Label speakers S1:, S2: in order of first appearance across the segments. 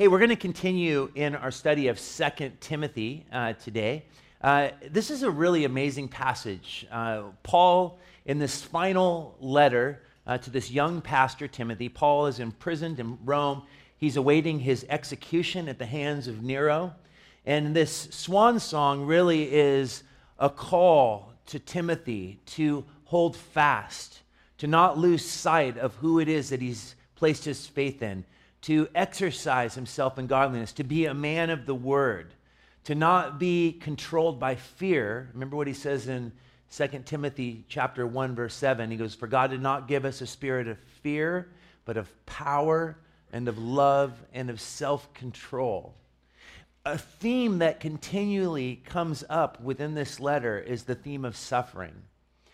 S1: Hey, we're going to continue in our study of 2 Timothy today. This is a really amazing passage. Paul, in this final letter to this young pastor, Timothy, Paul is imprisoned in Rome. He's awaiting his execution at the hands of Nero. And this swan song really is a call to Timothy to hold fast, to not lose sight of who it is that he's placed his faith in, to exercise himself in godliness, to be a man of the word, to not be controlled by fear. Remember what he says in 2 Timothy chapter 1, verse 7. He goes, "For God did not give us a spirit of fear, but of power and of love and of self-control." A theme that continually comes up within this letter is the theme of suffering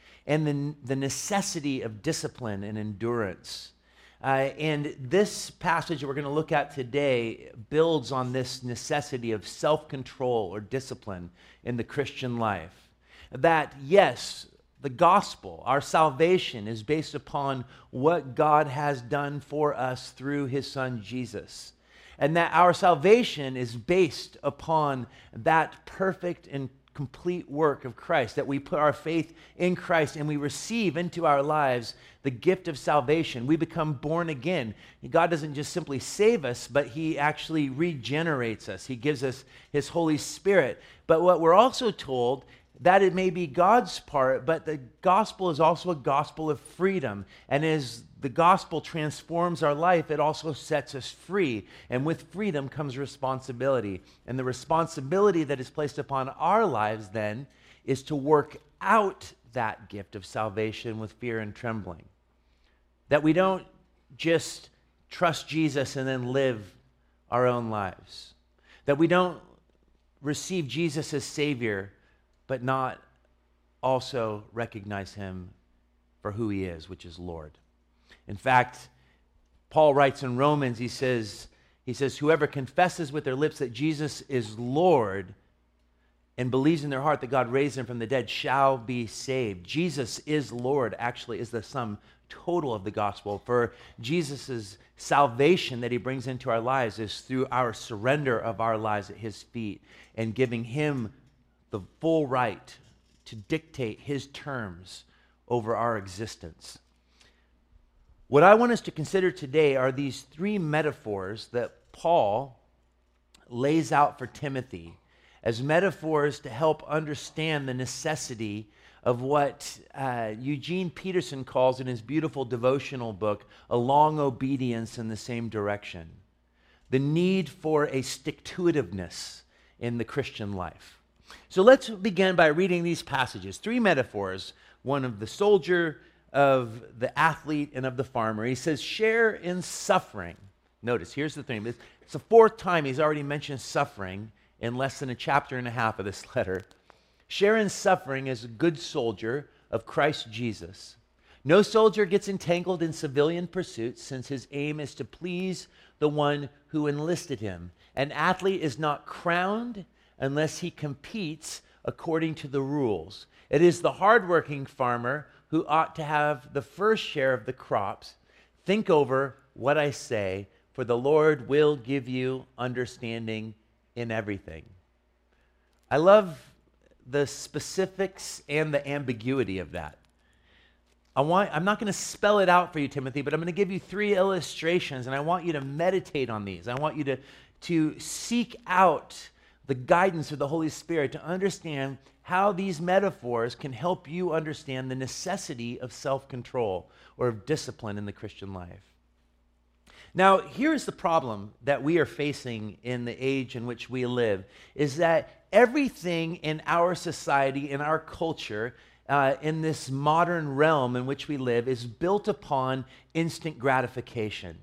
S1: and the necessity of discipline and endurance. And this passage that we're going to look at today builds on this necessity of self-control or discipline in the Christian life. That, yes, the gospel, our salvation, is based upon what God has done for us through his son Jesus. And that our salvation is based upon that perfect and complete work of Christ, that we put our faith in Christ and we receive into our lives the gift of salvation. We become born again. God doesn't just simply save us, but he actually regenerates us. He gives us his Holy Spirit. But what we're also told, that it may be God's part, but the gospel is also a gospel of freedom. And as the gospel transforms our life, it also sets us free. And with freedom comes responsibility. And the responsibility that is placed upon our lives then is to work out that gift of salvation with fear and trembling. That we don't just trust Jesus and then live our own lives. That we don't receive Jesus as Savior but not also recognize him for who he is, which is Lord. In fact, Paul writes in Romans, he says, whoever confesses with their lips that Jesus is Lord and believes in their heart that God raised him from the dead shall be saved. Jesus is Lord actually is the sum total of the gospel. For Jesus' salvation that he brings into our lives is through our surrender of our lives at his feet and giving him the full right to dictate his terms over our existence. What I want us to consider today are these three metaphors that Paul lays out for Timothy as metaphors to help understand the necessity of what Eugene Peterson calls in his beautiful devotional book, A Long Obedience in the Same Direction. The need for a stick-to-itiveness in the Christian life. So let's begin by reading these passages. Three metaphors, one of the soldier, of the athlete, and of the farmer. He says, share in suffering. Notice, here's the thing. It's the fourth time he's already mentioned suffering in less than a chapter and a half of this letter. Share in suffering as a good soldier of Christ Jesus. No soldier gets entangled in civilian pursuits, since his aim is to please the one who enlisted him. An athlete is not crowned unless he competes according to the rules. It is the hardworking farmer who ought to have the first share of the crops. Think over what I say, for the Lord will give you understanding in everything. I love the specifics and the ambiguity of that. I'm not going to spell it out for you, Timothy, but I'm going to give you three illustrations, and I want you to meditate on these. I want you to seek out the guidance of the Holy Spirit to understand how these metaphors can help you understand the necessity of self-control or of discipline in the Christian life. Now, here's the problem that we are facing in the age in which we live, is that everything in our society, in our culture, in this modern realm in which we live, is built upon instant gratification.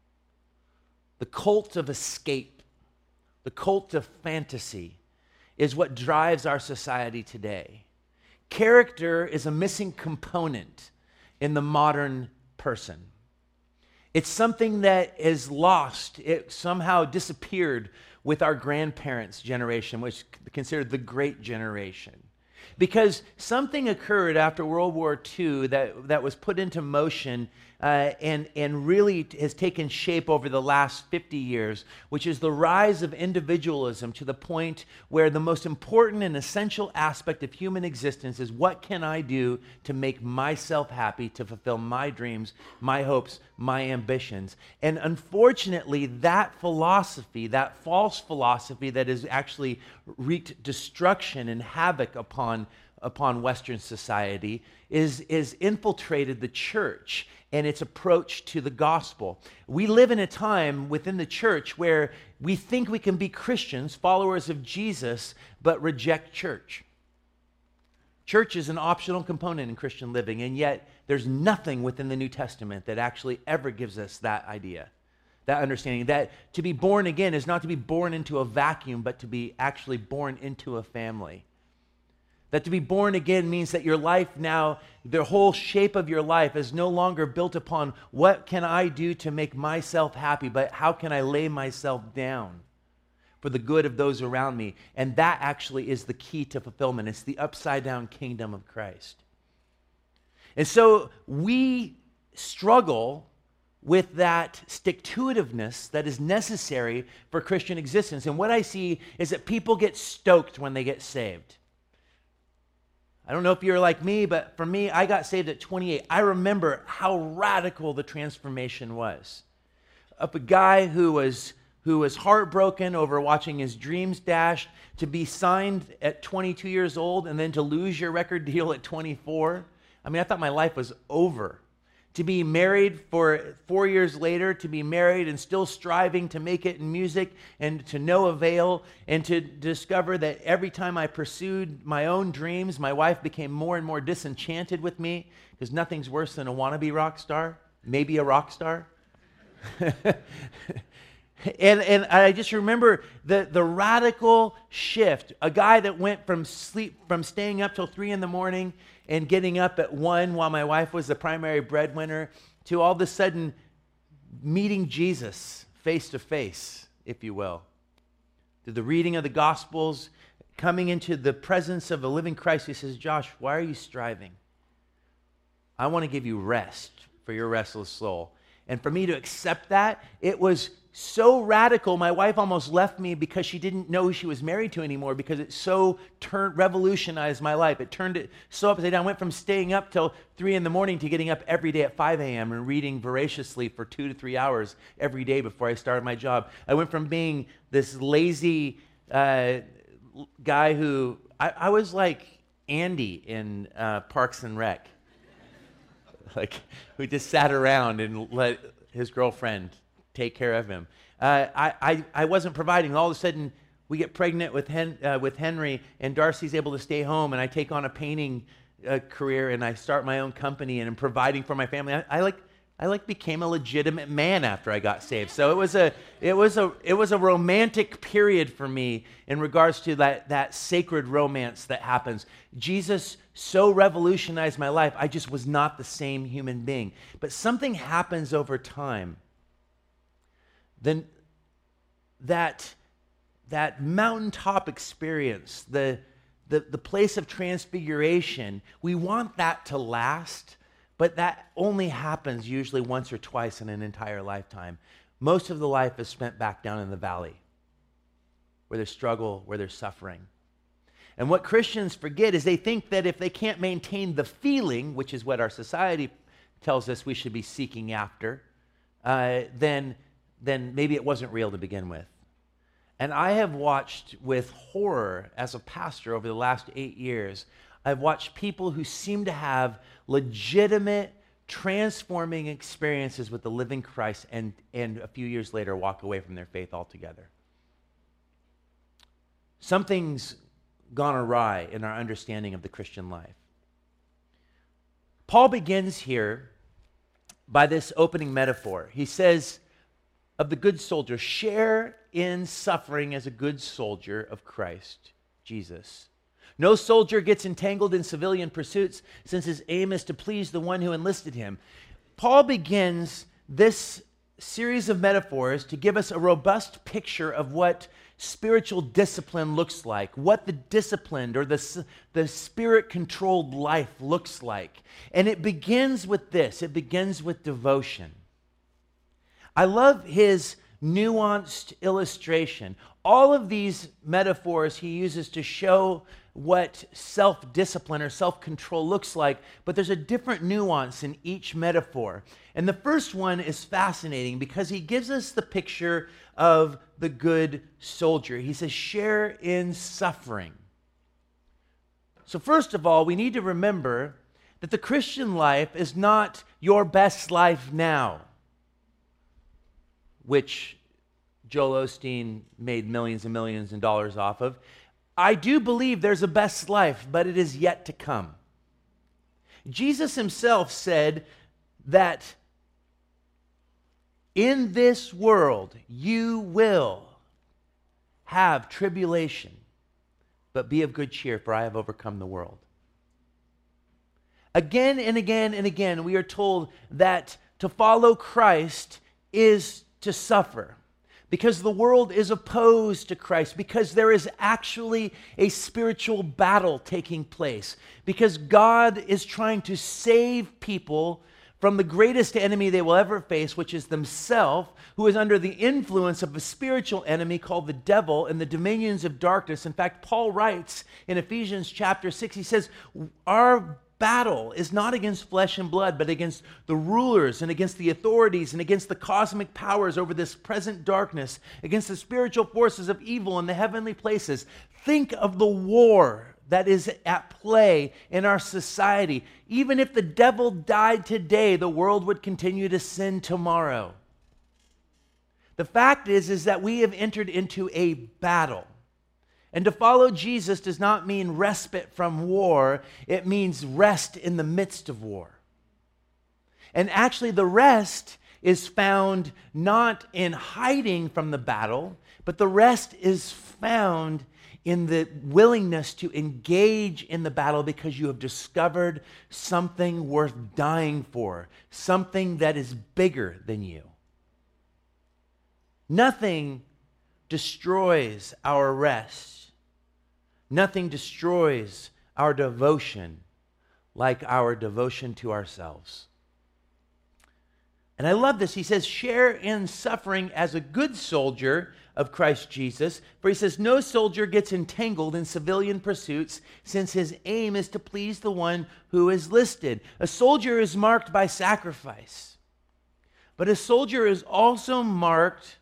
S1: The cult of escape, the cult of fantasy is what drives our society today. Character is a missing component in the modern person. It's something that is lost. It somehow disappeared with our grandparents' generation, which is considered the Great Generation. Because something occurred after World War II that was put into motion and really has taken shape over the last 50 years, which is the rise of individualism to the point where the most important and essential aspect of human existence is what can I do to make myself happy, to fulfill my dreams, my hopes, my ambitions. And unfortunately, that philosophy, that false philosophy that has actually wreaked destruction and havoc upon Western society is infiltrated the church and its approach to the gospel. We live in a time within the church where we think we can be Christians, followers of Jesus, but reject church. Church is an optional component in Christian living, and yet there's nothing within the New Testament that actually ever gives us that idea, that understanding, that to be born again is not to be born into a vacuum, but to be actually born into a family. That to be born again means that your life now, the whole shape of your life is no longer built upon what can I do to make myself happy, but how can I lay myself down for the good of those around me. And that actually is the key to fulfillment. It's the upside down kingdom of Christ. And so we struggle with that stick-to-itiveness that is necessary for Christian existence. And what I see is that people get stoked when they get saved. I don't know if you're like me, but for me, I got saved at 28. I remember how radical the transformation was. Of a guy who was heartbroken over watching his dreams dashed, to be signed at 22 years old and then to lose your record deal at 24. I mean, I thought my life was over. To be married for 4 years later, to be married and still striving to make it in music and to no avail, and to discover that every time I pursued my own dreams, my wife became more and more disenchanted with me, because nothing's worse than a wannabe rock star, maybe a rock star. And I just remember the radical shift. A guy that went from staying up till 3 a.m. and getting up at 1 while my wife was the primary breadwinner, to all of a sudden meeting Jesus face to face, if you will. Through the reading of the Gospels, coming into the presence of a living Christ, he says, Josh, why are you striving? I want to give you rest for your restless soul. And for me to accept that, it was so radical, my wife almost left me because she didn't know who she was married to anymore, because it so revolutionized my life. It turned it so upside down. I went from staying up till 3 a.m. to getting up every day at 5 a.m. and reading voraciously for 2 to 3 hours every day before I started my job. I went from being this lazy guy who, I was like Andy in Parks and Rec. Like, who just sat around and let his girlfriend take care of him. I wasn't providing. All of a sudden, we get pregnant with Henry, and Darcy's able to stay home, and I take on a painting career, and I start my own company, and I'm providing for my family. I became a legitimate man after I got saved. So it was a romantic period for me in regards to that sacred romance that happens. Jesus so revolutionized my life. I just was not the same human being. But something happens over time. Then that mountaintop experience, the place of transfiguration, we want that to last, but that only happens usually once or twice in an entire lifetime. Most of the life is spent back down in the valley, where there's struggle, where there's suffering. And what Christians forget is they think that if they can't maintain the feeling, which is what our society tells us we should be seeking after, then maybe it wasn't real to begin with. And I have watched with horror as a pastor over the last 8 years, I've watched people who seem to have legitimate, transforming experiences with the living Christ and a few years later walk away from their faith altogether. Something's gone awry in our understanding of the Christian life. Paul begins here by this opening metaphor. He says, of the good soldier, share in suffering as a good soldier of Christ Jesus. No soldier gets entangled in civilian pursuits, since his aim is to please the one who enlisted him. Paul begins this series of metaphors to give us a robust picture of what spiritual discipline looks like, what the disciplined or the spirit-controlled life looks like. And it begins with this. It begins with devotion. I love his nuanced illustration. All of these metaphors he uses to show what self-discipline or self-control looks like, but there's a different nuance in each metaphor. And the first one is fascinating because he gives us the picture of the good soldier. He says, share in suffering. So first of all, we need to remember that the Christian life is not your best life now, which Joel Osteen made millions and millions of dollars off of. I do believe there's a best life, but it is yet to come. Jesus himself said that in this world you will have tribulation, but be of good cheer, for I have overcome the world. Again and again and again, we are told that to follow Christ is to suffer. Because the world is opposed to Christ, because there is actually a spiritual battle taking place, because God is trying to save people from the greatest enemy they will ever face, which is themselves, who is under the influence of a spiritual enemy called the devil and the dominions of darkness. In fact, Paul writes in Ephesians chapter 6, he says, our battle is not against flesh and blood, but against the rulers and against the authorities and against the cosmic powers over this present darkness, against the spiritual forces of evil in the heavenly places. Think of the war that is at play in our society. Even if the devil died today, the world would continue to sin tomorrow. The fact is that we have entered into a battle. And to follow Jesus does not mean respite from war. It means rest in the midst of war. And actually, the rest is found not in hiding from the battle, but the rest is found in the willingness to engage in the battle because you have discovered something worth dying for, something that is bigger than you. Nothing destroys our rest. Nothing destroys our devotion like our devotion to ourselves. And I love this. He says, share in suffering as a good soldier of Christ Jesus. For he says, no soldier gets entangled in civilian pursuits, since his aim is to please the one who is listed. A soldier is marked by sacrifice, but a soldier is also marked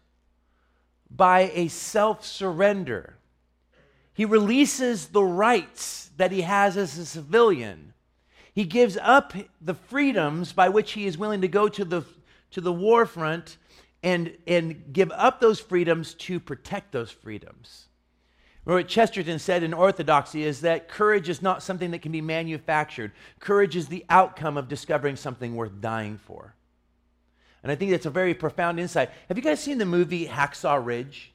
S1: by a self-surrender. He releases the rights that he has as a civilian. He gives up the freedoms by which he is willing to go to the war front and give up those freedoms to protect those freedoms. What Chesterton said in Orthodoxy is that courage is not something that can be manufactured. Courage is the outcome of discovering something worth dying for. And I think that's a very profound insight. Have you guys seen the movie Hacksaw Ridge?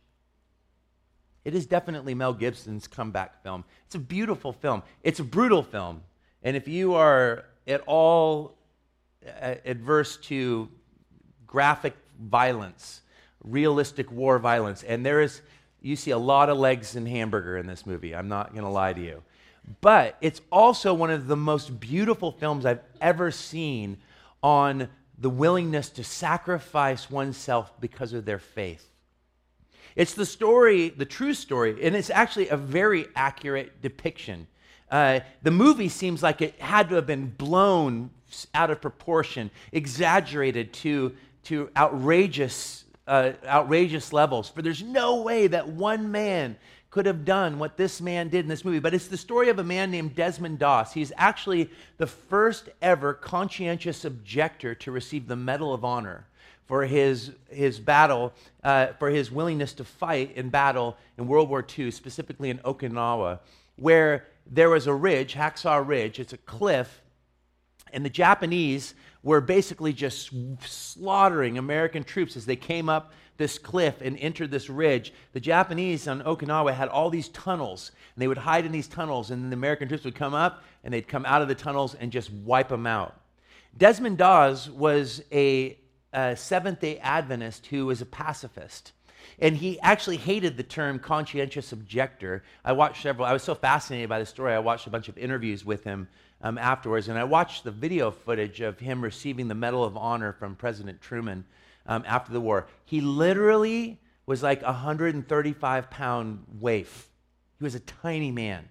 S1: It is definitely Mel Gibson's comeback film. It's a beautiful film. It's a brutal film. And if you are at all adverse to graphic violence, realistic war violence, and you see a lot of legs and hamburger in this movie. I'm not going to lie to you. But it's also one of the most beautiful films I've ever seen on the willingness to sacrifice oneself because of their faith. It's the story, the true story, and it's actually a very accurate depiction. The movie seems like it had to have been blown out of proportion, exaggerated to outrageous levels. For there's no way that one man could have done what this man did in this movie. But it's the story of a man named Desmond Doss. He's actually the first ever conscientious objector to receive the Medal of Honor for his battle, for his willingness to fight in battle in World War II, specifically in Okinawa, where there was a ridge, Hacksaw Ridge. It's a cliff, and the Japanese were basically just slaughtering American troops as they came up this cliff and entered this ridge. The Japanese on Okinawa had all these tunnels, and they would hide in these tunnels, and then the American troops would come up, and they'd come out of the tunnels and just wipe them out. Desmond Doss was a Seventh-day Adventist who was a pacifist. And he actually hated the term conscientious objector. I was so fascinated by the story, I watched a bunch of interviews with him afterwards, and I watched the video footage of him receiving the Medal of Honor from President Truman after the war. He literally was like a 135-pound waif. He was a tiny man,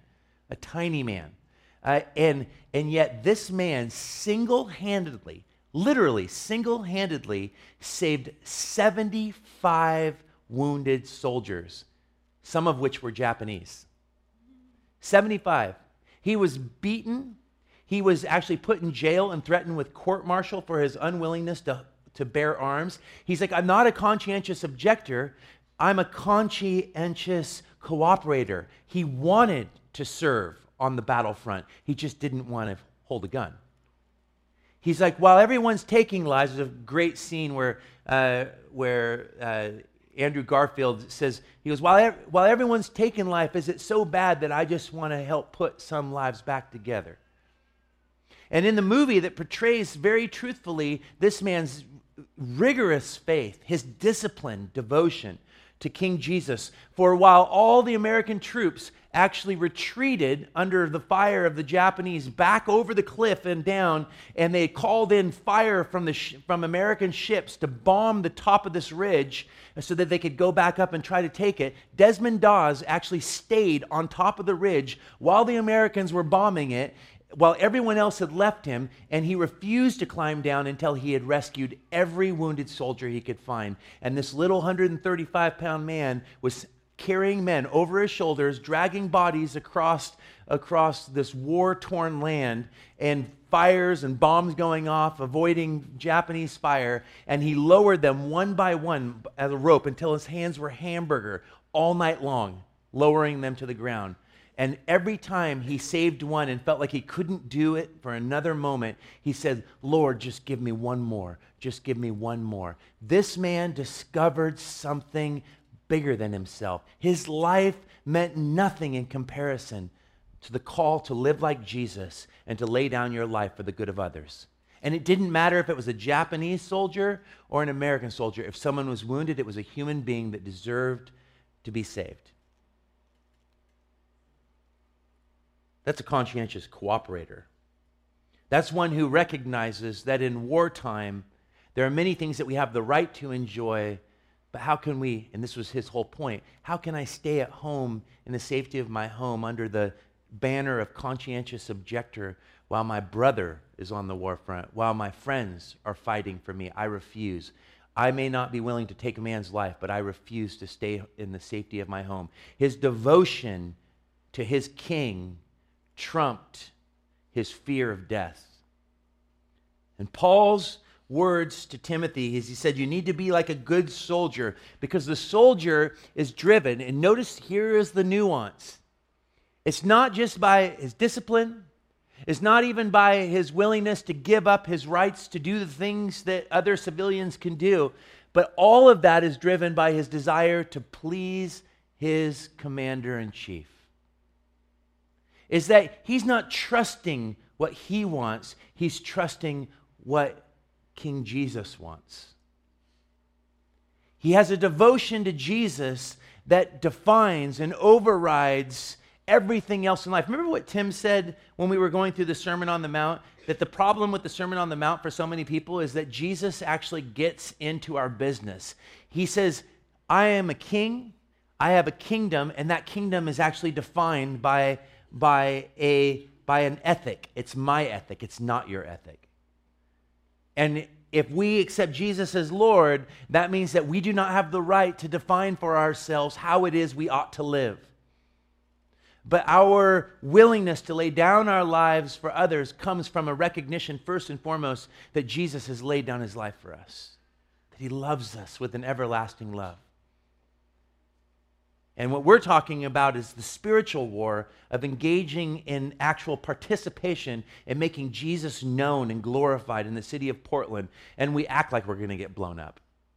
S1: and yet this man literally single-handedly saved 75 wounded soldiers, some of which were Japanese. 75. He was beaten. He was actually put in jail and threatened with court-martial for his unwillingness to bear arms. He's like, I'm not a conscientious objector. I'm a conscientious cooperator. He wanted to serve on the battlefront. He just didn't want to hold a gun. He's like, while everyone's taking lives, there's a great scene where Andrew Garfield says, he goes, while everyone's taking life, is it so bad that I just want to help put some lives back together? And in the movie that portrays very truthfully this man's rigorous faith, his discipline, devotion to King Jesus, for while all the American troops actually retreated under the fire of the Japanese back over the cliff and down, and they called in fire from American ships to bomb the top of this ridge so that they could go back up and try to take it. Desmond Dawes actually stayed on top of the ridge while the Americans were bombing it, while everyone else had left him, and he refused to climb down until he had rescued every wounded soldier he could find. And this little 135-pound man was carrying men over his shoulders, dragging bodies across this war-torn land, and fires and bombs going off, avoiding Japanese fire, and he lowered them one by one as a rope until his hands were hamburger all night long, lowering them to the ground. And every time he saved one and felt like he couldn't do it for another moment, he said, Lord, just give me one more. Just give me one more. This man discovered something bigger than himself. His life meant nothing in comparison to the call to live like Jesus and to lay down your life for the good of others. And it didn't matter if it was a Japanese soldier or an American soldier. If someone was wounded, it was a human being that deserved to be saved. That's a conscientious cooperator. That's one who recognizes that in wartime, there are many things that we have the right to enjoy, but how can we, and this was his whole point, how can I stay at home in the safety of my home under the banner of conscientious objector while my brother is on the war front, while my friends are fighting for me? I refuse. I may not be willing to take a man's life, but I refuse to stay in the safety of my home. His devotion to his king trumped his fear of death. And Paul's words to Timothy is he said, you need to be like a good soldier, because the soldier is driven. And notice here is the nuance. It's not just by his discipline. It's not even by his willingness to give up his rights to do the things that other civilians can do. But all of that is driven by his desire to please his commander-in-chief. Is that he's not trusting what he wants, he's trusting what King Jesus wants. He has a devotion to Jesus that defines and overrides everything else in life. Remember what Tim said when we were going through the Sermon on the Mount? That the problem with the Sermon on the Mount for so many people is that Jesus actually gets into our business. He says, I am a king, I have a kingdom, and that kingdom is actually defined by an ethic. It's my ethic. It's not your ethic. And if we accept Jesus as Lord, that means that we do not have the right to define for ourselves how it is we ought to live. But our willingness to lay down our lives for others comes from a recognition, first and foremost, that Jesus has laid down his life for us, that he loves us with an everlasting love. And what we're talking about is the spiritual war of engaging in actual participation in making Jesus known and glorified in the city of Portland, and we act like we're going to get blown up.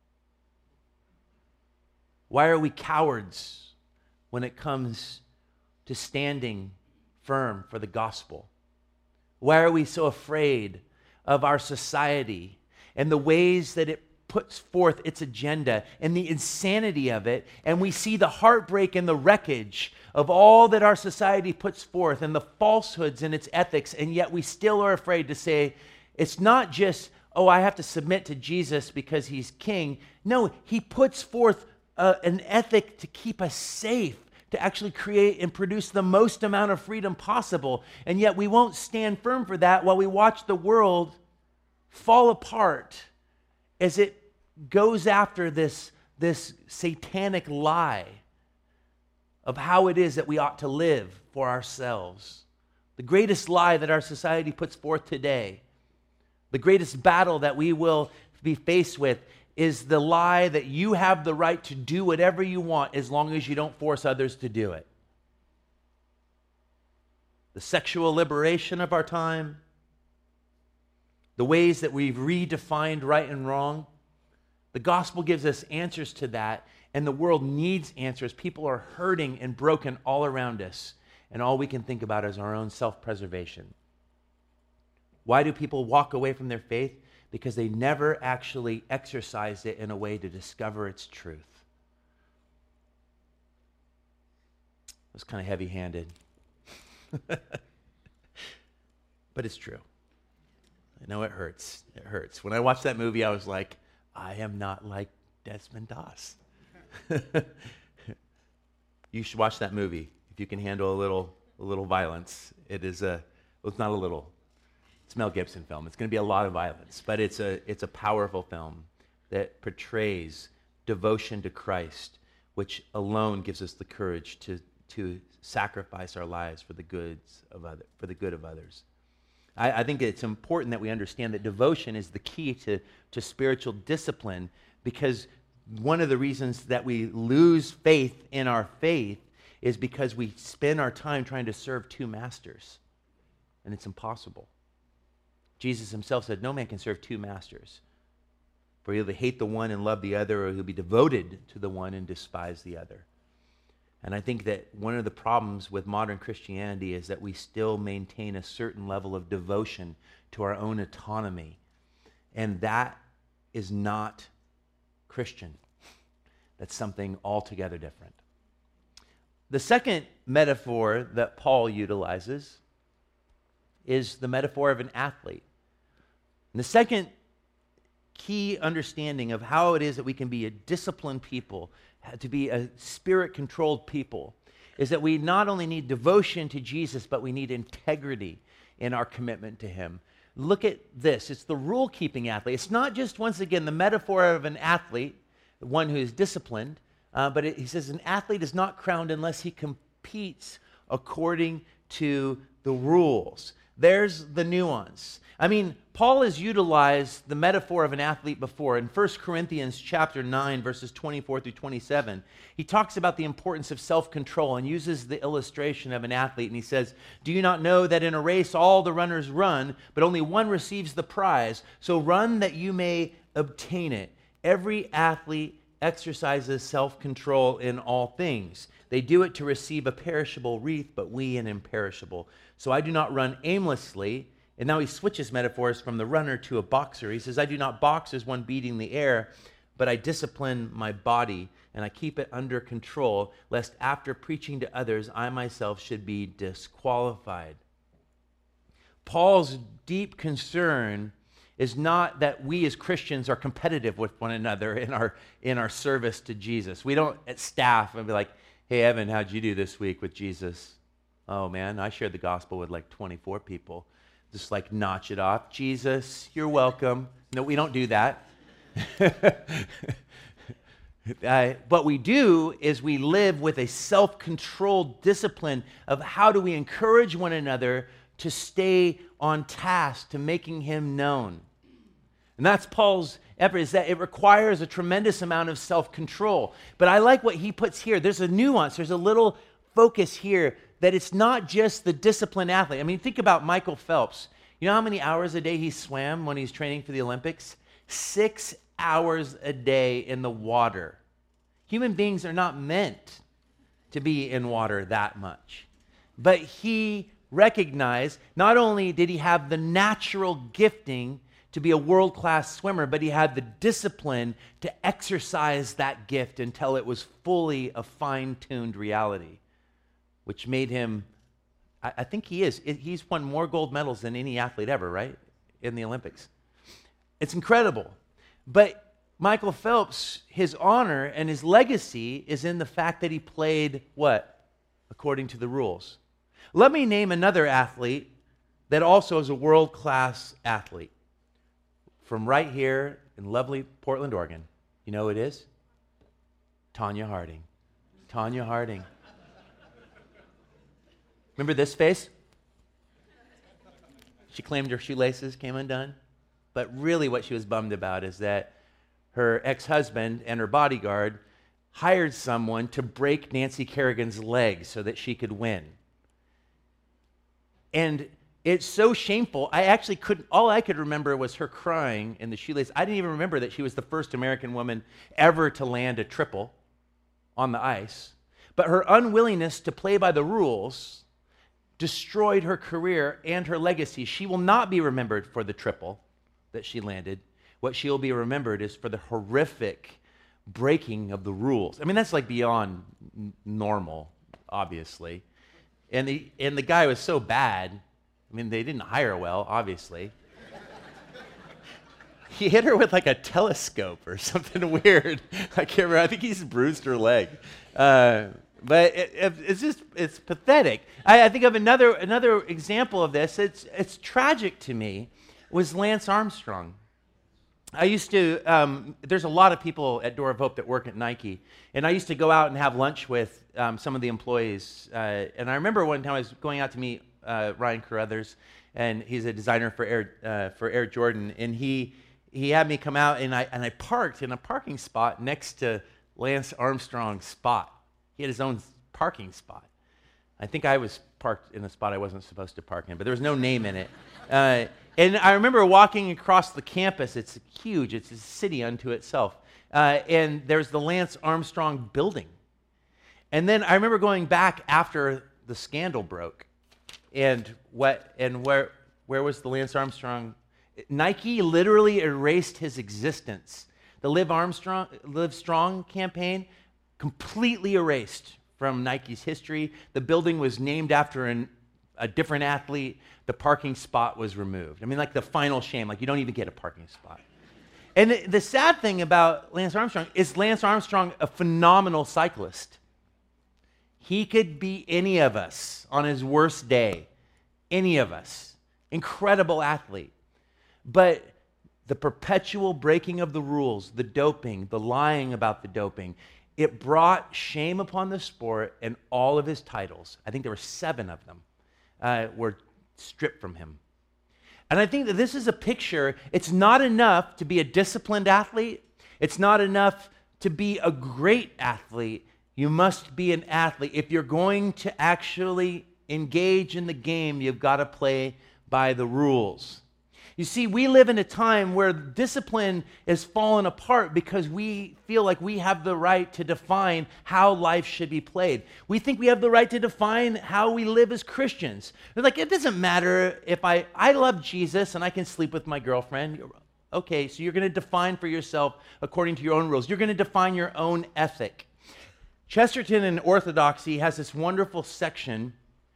S1: Why are we cowards when it comes to standing firm for the gospel? Why are we so afraid of our society and the ways that it puts forth its agenda and the insanity of it, and we see the heartbreak and the wreckage of all that our society puts forth and the falsehoods in its ethics, and yet we still are afraid to say, it's not just, oh, I have to submit to Jesus because he's king. No, he puts forth an ethic to keep us safe, to actually create and produce the most amount of freedom possible. And yet we won't stand firm for that while we watch the world fall apart as it goes after this satanic lie of how it is that we ought to live for ourselves. The greatest lie that our society puts forth today, the greatest battle that we will be faced with, is the lie that you have the right to do whatever you want as long as you don't force others to do it. The sexual liberation of our time, the ways that we've redefined right and wrong, the gospel gives us answers to that, and the world needs answers. People are hurting and broken all around us, and all we can think about is our own self-preservation. Why do people walk away from their faith? Because they never actually exercised it in a way to discover its truth. It was kind of heavy-handed. But it's true. I know it hurts. It hurts. When I watched that movie, I was like, I am not like Desmond Doss. You should watch that movie if you can handle a little violence. It's not a little. It's a Mel Gibson film. It's going to be a lot of violence, but it's a powerful film that portrays devotion to Christ, which alone gives us the courage to sacrifice our lives for the good of others. I think it's important that we understand that devotion is the key to spiritual discipline, because one of the reasons that we lose faith in our faith is because we spend our time trying to serve two masters, and it's impossible. Jesus himself said, no man can serve two masters, for he'll either hate the one and love the other, or he'll be devoted to the one and despise the other. And I think that one of the problems with modern Christianity is that we still maintain a certain level of devotion to our own autonomy. And that is not Christian. That's something altogether different. The second metaphor that Paul utilizes is the metaphor of an athlete. And the second key understanding of how it is that we can be a disciplined people, to be a spirit-controlled people, is that we not only need devotion to Jesus, but we need integrity in our commitment to him. Look at this. It's the rule-keeping athlete. It's not just, once again, the metaphor of an athlete, one who is disciplined, but he says an athlete is not crowned unless he competes according to the rules. There's the nuance. I mean, Paul has utilized the metaphor of an athlete before. In 1 Corinthians chapter 9, verses 24 through 27, he talks about the importance of self-control and uses the illustration of an athlete. And he says, do you not know that in a race all the runners run, but only one receives the prize? So run that you may obtain it. Every athlete exercises self-control in all things. They do it to receive a perishable wreath, but we an imperishable. So I do not run aimlessly. And now he switches metaphors from the runner to a boxer. He says, I do not box as one beating the air, but I discipline my body, and I keep it under control, lest after preaching to others, I myself should be disqualified. Paul's deep concern is not that we as Christians are competitive with one another in our service to Jesus. We don't at staff and be like, hey, Evan, how'd you do this week with Jesus? Oh, man, I shared the gospel with like 24 people. Just like notch it off. Jesus, you're welcome. No, we don't do that. What we do is we live with a self-controlled discipline of how do we encourage one another to stay on task, to making him known. And that's Paul's effort, is that it requires a tremendous amount of self-control. But I like what he puts here. There's a nuance. There's a little focus here that it's not just the disciplined athlete. I mean, think about Michael Phelps. You know how many hours a day he swam when he's training for the Olympics? 6 hours a day in the water. Human beings are not meant to be in water that much. But he recognized not only did he have the natural gifting to be a world-class swimmer, but he had the discipline to exercise that gift until it was fully a fine-tuned reality, which made him, I think he's won more gold medals than any athlete ever, right, in the Olympics. It's incredible. But Michael Phelps, his honor and his legacy is in the fact that he played what? According to the rules. Let me name another athlete that also is a world-class athlete from right here in lovely Portland, Oregon. You know who it is? Tonya Harding. Tonya Harding. Remember this face? She claimed her shoelaces came undone. But really what she was bummed about is that her ex-husband and her bodyguard hired someone to break Nancy Kerrigan's legs so that she could win. And it's so shameful. All I could remember was her crying in the shoelace. I didn't even remember that she was the first American woman ever to land a triple on the ice. But her unwillingness to play by the rules destroyed her career and her legacy. She will not be remembered for the triple that she landed. What she'll be remembered is for the horrific breaking of the rules. I mean, that's like beyond normal, obviously. And the guy was so bad. I mean, they didn't hire well, obviously. He hit her with like a telescope or something weird. I can't remember. I think he's bruised her leg. But it's pathetic. I think of another example of this. It's tragic to me. Was Lance Armstrong. I used to, there's a lot of people at Door of Hope that work at Nike, and I used to go out and have lunch with some of the employees. And I remember one time I was going out to meet Ryan Carruthers, and he's a designer for Air Jordan, and he had me come out, and I parked in a parking spot next to Lance Armstrong's spot. He had his own parking spot. I think I was parked in a spot I wasn't supposed to park in, but there was no name in it. And I remember walking across the campus. It's huge. It's a city unto itself. And there's the Lance Armstrong building. And then I remember going back after the scandal broke. And where was the Lance Armstrong? Nike literally erased his existence. The Live Strong campaign completely erased from Nike's history. The building was named after a different athlete. The parking spot was removed. I mean, like the final shame, like you don't even get a parking spot. And the sad thing about Lance Armstrong is Lance Armstrong a phenomenal cyclist. He could be any of us on his worst day, any of us. Incredible athlete. But the perpetual breaking of the rules, the doping, the lying about the doping, it brought shame upon the sport, and all of his titles, I think there were 7 of them, were stripped from him. And I think that this is a picture. It's not enough to be a disciplined athlete. It's not enough to be a great athlete. You must be an athlete. If you're going to actually engage in the game, you've got to play by the rules. You see, we live in a time where discipline is fallen apart because we feel like we have the right to define how life should be played. We think we have the right to define how we live as Christians. We're like, it doesn't matter if I love Jesus and I can sleep with my girlfriend. Okay, so you're going to define for yourself according to your own rules. You're going to define your own ethic. Chesterton in Orthodoxy has this wonderful section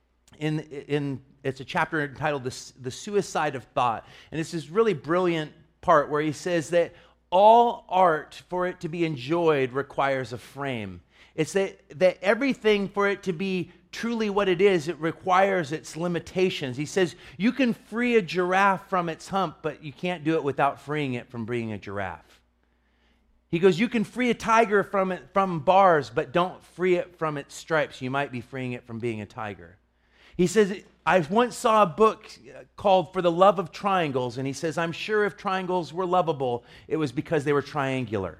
S1: it's a chapter entitled The Suicide of Thought. And it's this really brilliant part where he says that all art, for it to be enjoyed, requires a frame. It's that everything, for it to be truly what it is, it requires its limitations. He says, you can free a giraffe from its hump, but you can't do it without freeing it from being a giraffe. He goes, you can free a tiger from bars, but don't free it from its stripes. You might be freeing it from being a tiger. He says, I once saw a book called For the Love of Triangles, and he says, I'm sure if triangles were lovable, it was because they were triangular.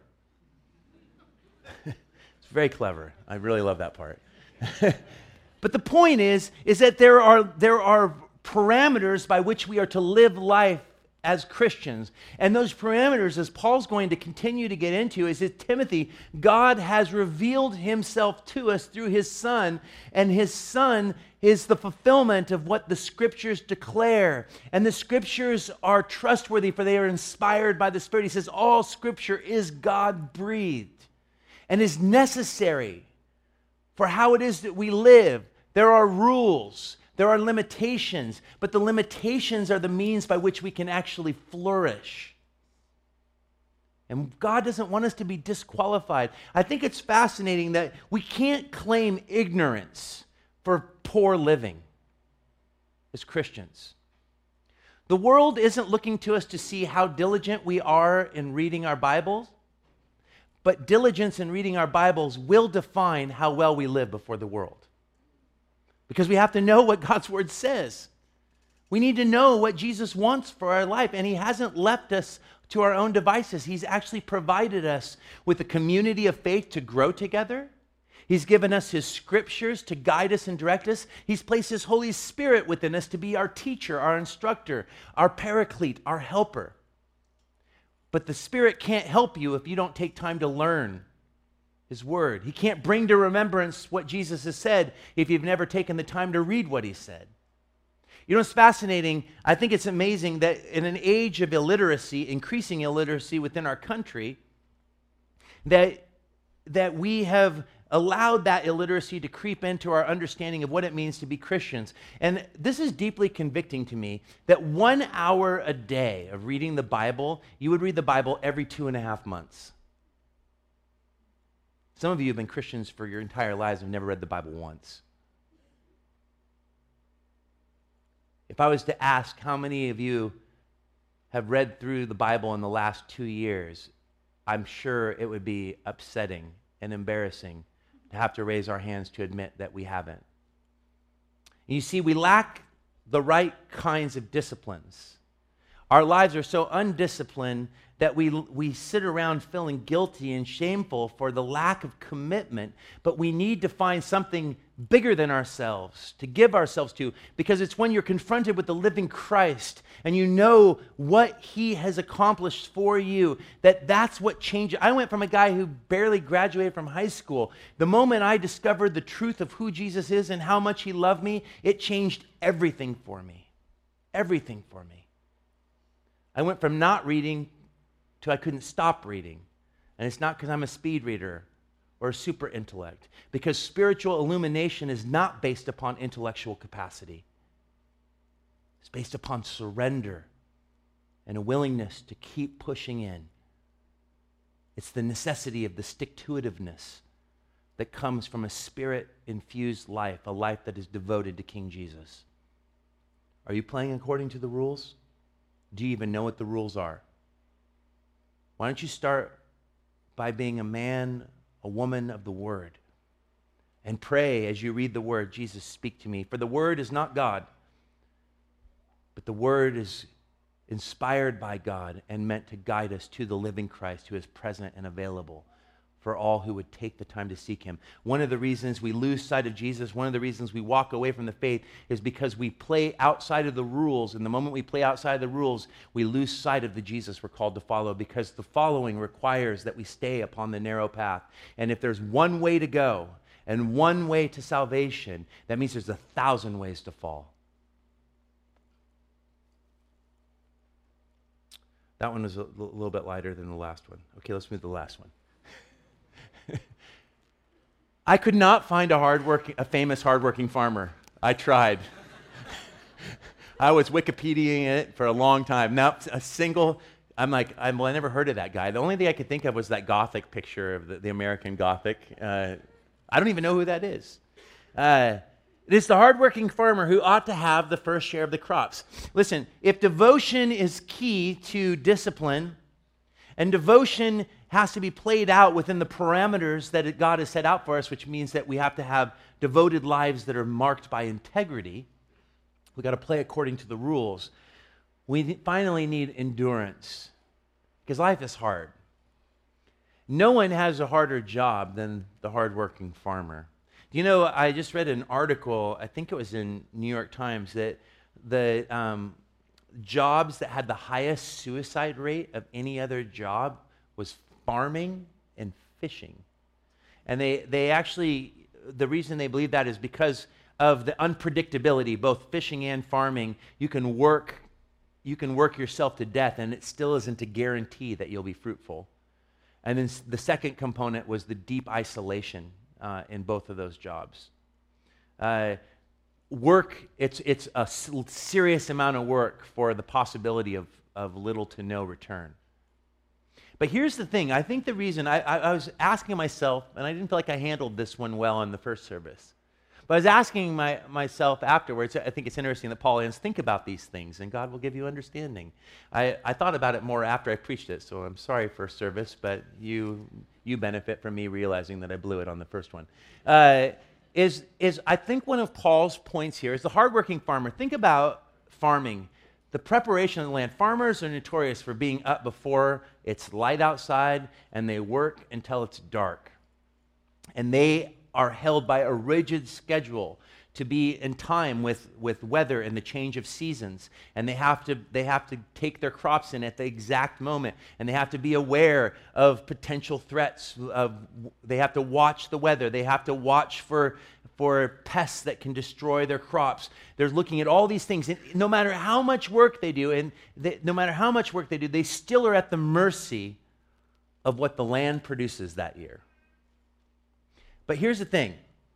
S1: It's very clever. I really love that part. But the point is that there are parameters by which we are to live life as Christians. And those parameters, as Paul's going to continue to get into, is that Timothy, God has revealed himself to us through his Son, and his Son is the fulfillment of what the Scriptures declare. And the Scriptures are trustworthy, for they are inspired by the Spirit. He says all Scripture is God-breathed and is necessary for how it is that we live. There are rules. There are limitations, but the limitations are the means by which we can actually flourish. And God doesn't want us to be disqualified. I think it's fascinating that we can't claim ignorance for poor living as Christians. The world isn't looking to us to see how diligent we are in reading our Bibles, but diligence in reading our Bibles will define how well we live before the world. Because we have to know what God's Word says. We need to know what Jesus wants for our life, and he hasn't left us to our own devices. He's actually provided us with a community of faith to grow together. He's given us his Scriptures to guide us and direct us. He's placed his Holy Spirit within us to be our teacher, our instructor, our paraclete, our helper. But the Spirit can't help you if you don't take time to learn his word. He can't bring to remembrance what Jesus has said if you've never taken the time to read what he said. You know, it's fascinating. I think it's amazing that in an age of illiteracy, increasing illiteracy within our country, that we have allowed that illiteracy to creep into our understanding of what it means to be Christians. And this is deeply convicting to me, that 1 hour a day of reading the Bible, you would read the Bible every 2.5 months. Some of you have been Christians for your entire lives and have never read the Bible once. If I was to ask how many of you have read through the Bible in the last 2 years, I'm sure it would be upsetting and embarrassing to have to raise our hands to admit that we haven't. And you see, we lack the right kinds of disciplines. Our lives are so undisciplined that we sit around feeling guilty and shameful for the lack of commitment, but we need to find something bigger than ourselves to give ourselves to, because it's when you're confronted with the living Christ and you know what he has accomplished for you, that's what changes. I went from a guy who barely graduated from high school. The moment I discovered the truth of who Jesus is and how much he loved me, it changed everything for me. Everything for me. I went from not reading to I couldn't stop reading. And it's not because I'm a speed reader or a super intellect, because spiritual illumination is not based upon intellectual capacity. It's based upon surrender and a willingness to keep pushing in. It's the necessity of the stick-to-itiveness that comes from a spirit-infused life, a life that is devoted to King Jesus. Are you playing according to the rules? Do you even know what the rules are? Why don't you start by being a man, a woman of the Word, and pray as you read the Word, Jesus, speak to me. For the Word is not God, but the Word is inspired by God and meant to guide us to the living Christ who is present and available for all who would take the time to seek him. One of the reasons we lose sight of Jesus, one of the reasons we walk away from the faith, is because we play outside of the rules. And the moment we play outside of the rules, we lose sight of the Jesus we're called to follow, because the following requires that we stay upon the narrow path. And if there's one way to go and one way to salvation, that means there's 1,000 ways to fall. That one was a little bit lighter than the last one. Okay, let's move to the last one. I could not find a famous hardworking farmer. I tried. I was Wikipediaing it for a long time. Now, I'm like, I never heard of that guy. The only thing I could think of was that Gothic picture of the American Gothic. I don't even know who that is. It is the hardworking farmer who ought to have the first share of the crops. Listen, if devotion is key to discipline, and devotion has to be played out within the parameters that God has set out for us, which means that we have to have devoted lives that are marked by integrity. We've got to play according to the rules. We finally need endurance, because life is hard. No one has a harder job than the hardworking farmer. You know, I just read an article, I think it was in New York Times, that jobs that had the highest suicide rate of any other job was farming and fishing. And they actually, the reason they believe that is because of the unpredictability, both fishing and farming. You can work yourself to death, and it still isn't a guarantee that you'll be fruitful. And then the second component was the deep isolation in both of those jobs. Work, it's a serious amount of work for the possibility of little to no return. But here's the thing. I think the reason, I was asking myself, and I didn't feel like I handled this one well in the first service, but I was asking myself afterwards. I think it's interesting that Paul ends, think about these things, and God will give you understanding. I thought about it more after I preached it, so I'm sorry, first service, but you benefit from me realizing that I blew it on the first one. Is I think one of Paul's points here is the hardworking farmer. Think about farming, the preparation of the land. Farmers are notorious for being up before it's light outside, and they work until it's dark. And they are held by a rigid schedule to be in time with weather and the change of seasons. And they have to take their crops in at the exact moment. And they have to be aware of potential threats. They have to watch the weather. They have to watch for pests that can destroy their crops. They're looking at all these things. And no matter how much work they do, they still are at the mercy of what the land produces that year. But here's the thing.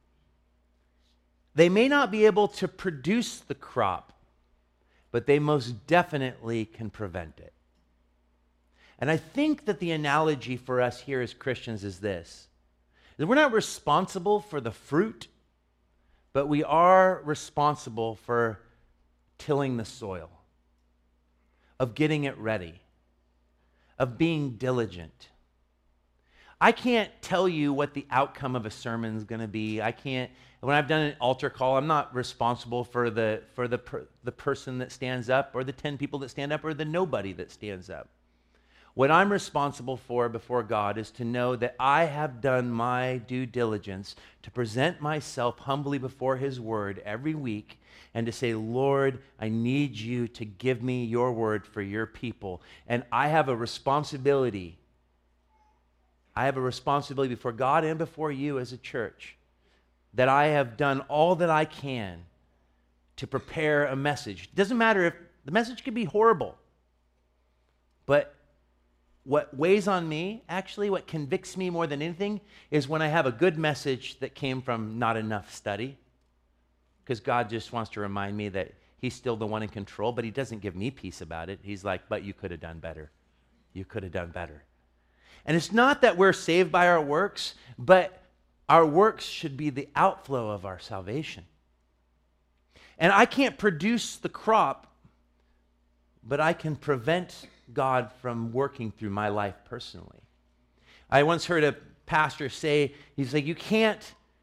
S1: They may not be able to produce the crop, but they most definitely can prevent it. And I think that the analogy for us here as Christians is this: that we're not responsible for the fruit, but we are responsible for tilling the soil, of getting it ready, of being diligent. I can't tell you what the outcome of a sermon is going to be. When I've done an altar call, I'm not responsible for the person that stands up, or the 10 people that stand up, or the nobody that stands up. What I'm responsible for before God is to know that I have done my due diligence to present myself humbly before His Word every week, and to say, Lord, I need you to give me your word for your people. And I have a responsibility. I have a responsibility before God and before you as a church, that I have done all that I can to prepare a message. It doesn't matter if the message could be horrible, but what weighs on me, actually, what convicts me more than anything, is when I have a good message that came from not enough study, because God just wants to remind me that He's still the one in control, but He doesn't give me peace about it. He's like, but you could have done better. You could have done better. And it's not that we're saved by our works, but our works should be the outflow of our salvation. And I can't produce the crop, but I can prevent God from working through my life personally. I once heard a pastor say, he's like, you can't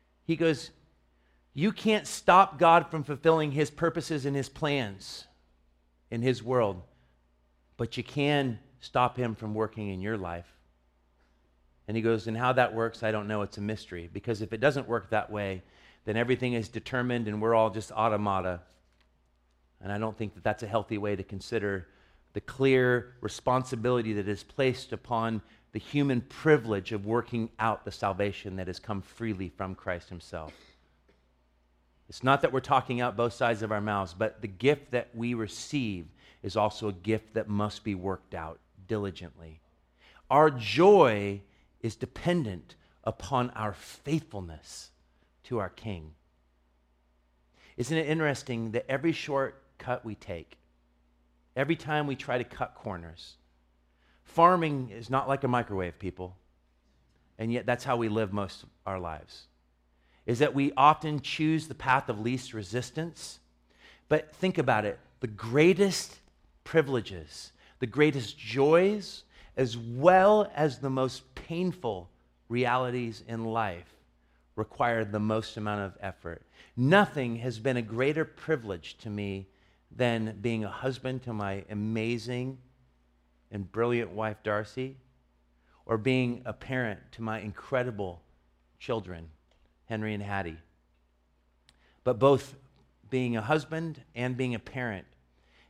S1: stop God from fulfilling His purposes and His plans in His world, but you can stop Him from working in your life. And he goes, and how that works, I don't know. It's a mystery. Because if it doesn't work that way, then everything is determined and we're all just automata. And I don't think that that's a healthy way to consider the clear responsibility that is placed upon the human privilege of working out the salvation that has come freely from Christ Himself. It's not that we're talking out both sides of our mouths, but the gift that we receive is also a gift that must be worked out diligently. Our joy is dependent upon our faithfulness to our King. Isn't it interesting that every shortcut we take, every time we try to cut corners, farming is not like a microwave, people, and yet that's how we live most of our lives, is that we often choose the path of least resistance. But think about it, the greatest privileges, the greatest joys, as well as the most painful realities in life, require the most amount of effort. Nothing has been a greater privilege to me than being a husband to my amazing and brilliant wife, Darcy, or being a parent to my incredible children, Henry and Hattie. But both being a husband and being a parent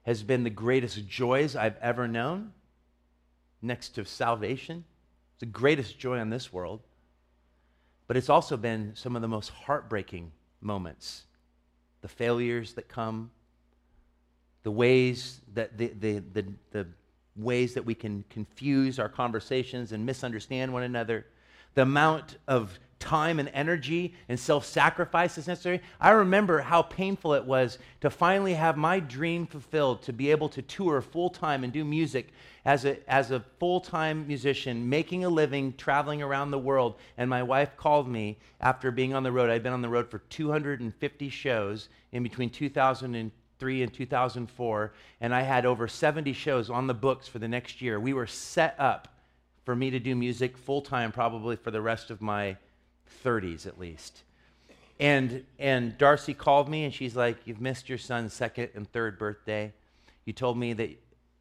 S1: has been the greatest joys I've ever known, next to salvation. It's the greatest joy in this world. But it's also been some of the most heartbreaking moments. The failures that come, the ways that the ways that we can confuse our conversations and misunderstand one another, the amount of time and energy and self-sacrifice is necessary. I remember how painful it was to finally have my dream fulfilled, to be able to tour full-time and do music as a full-time musician, making a living, traveling around the world. And my wife called me after being on the road. I'd been on the road for 250 shows in between 2003 and 2004, and I had over 70 shows on the books for the next year. We were set up for me to do music full-time probably for the rest of my 30s at least. And Darcy called me and she's like, "You've missed your son's second and third birthday. You told me that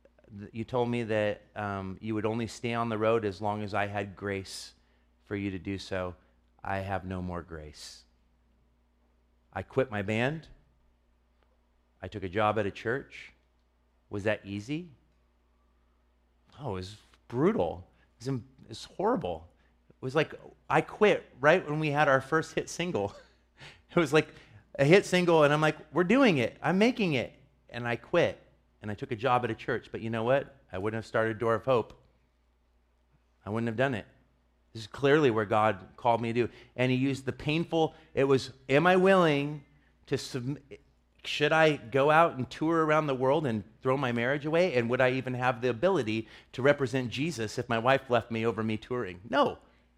S1: you would only stay on the road as long as I had grace for you to do so. I have no more grace." I quit my band. I took a job at a church. Was that easy? Oh, it was brutal. It was horrible. It was like I quit right when we had our first hit single. It was like a hit single, and I'm like, we're doing it. I'm making it. And I quit, and I took a job at a church. But you know what? I wouldn't have started Door of Hope. I wouldn't have done it. This is clearly where God called me to do. And he used the painful, it was, am I willing to submit? Should I go out and tour around the world and throw my marriage away? And would I even have the ability to represent Jesus if my wife left me over me touring? No.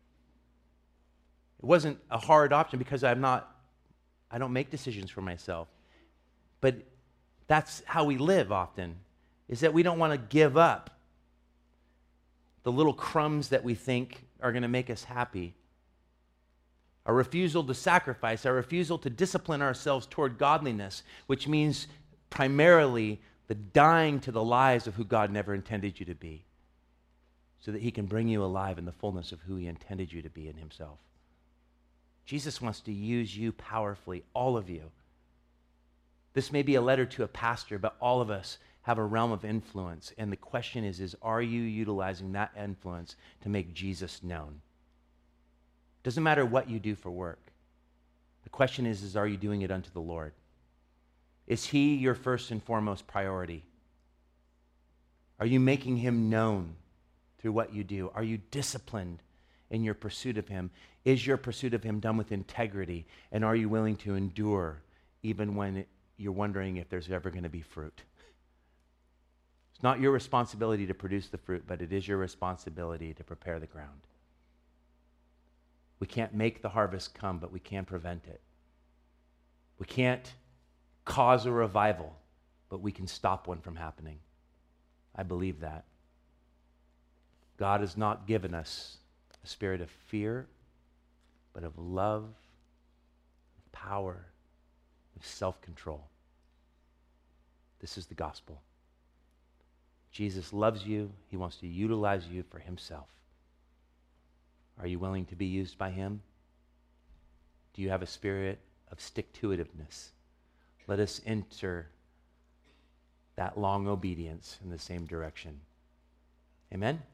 S1: It wasn't a hard option because I don't make decisions for myself. But that's how we live often, is that we don't want to give up the little crumbs that we think are going to make us happy. Our refusal to sacrifice, our refusal to discipline ourselves toward godliness, which means primarily the dying to the lies of who God never intended you to be, so that he can bring you alive in the fullness of who he intended you to be in himself. Jesus wants to use you powerfully, all of you. This may be a letter to a pastor, but all of us have a realm of influence. And the question is are you utilizing that influence to make Jesus known? Doesn't matter what you do for work. The question is are you doing it unto the Lord? Is he your first and foremost priority? Are you making him known through what you do? Are you disciplined in your pursuit of him? Is your pursuit of him done with integrity? And are you willing to endure even when you're wondering if there's ever going to be fruit? It's not your responsibility to produce the fruit, but it is your responsibility to prepare the ground. We can't make the harvest come, but we can prevent it. We can't cause a revival, but we can stop one from happening. I believe that. God has not given us a spirit of fear, but of love, of power, of self-control. This is the gospel. Jesus loves you. He wants to utilize you for himself. Are you willing to be used by him? Do you have a spirit of stick-to-itiveness? Let us enter that long obedience in the same direction. Amen?